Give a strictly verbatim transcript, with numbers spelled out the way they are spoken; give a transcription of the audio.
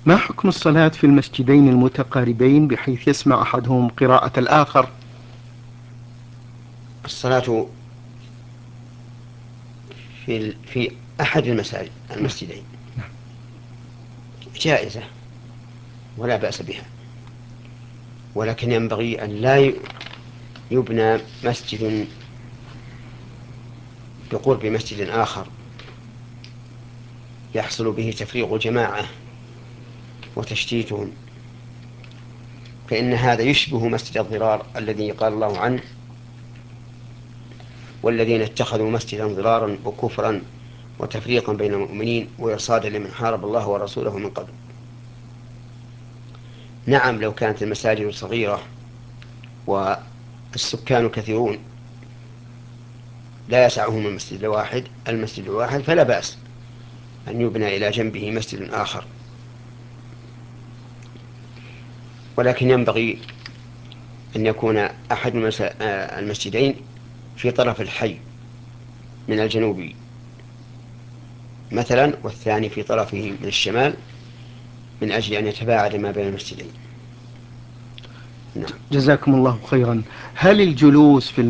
ما حكم الصلاة في المسجدين المتقاربين بحيث يسمع أحدهم قراءة الآخر؟ الصلاة في في أحد المساجد نعم. المسجدين جائزة ولا بأس بها، ولكن ينبغي أن لا يبنى مسجد بقرب مسجد آخر يحصل به تفريغ جماعة وتشتيتهم، فإن هذا يشبه مسجد الضرار الذي قال الله عنه: والذين اتخذوا مسجدا ضرارا وكفرا وتفريقا بين المؤمنين وإرصادا لمن حارب الله ورسوله من قبل. نعم، لو كانت المساجد صغيرة والسكان كثيرون لا يسعهم المسجد الواحد المسجد الواحد فلا بأس أن يبنى إلى جنبه مسجد آخر، ولكن ينبغي أن يكون أحد المسجدين في طرف الحي من الجنوب مثلا، والثاني في طرفه من الشمال، من أجل أن يتباعد ما بين المسجدين. نعم. جزاكم الله خيرا. هل الجلوس في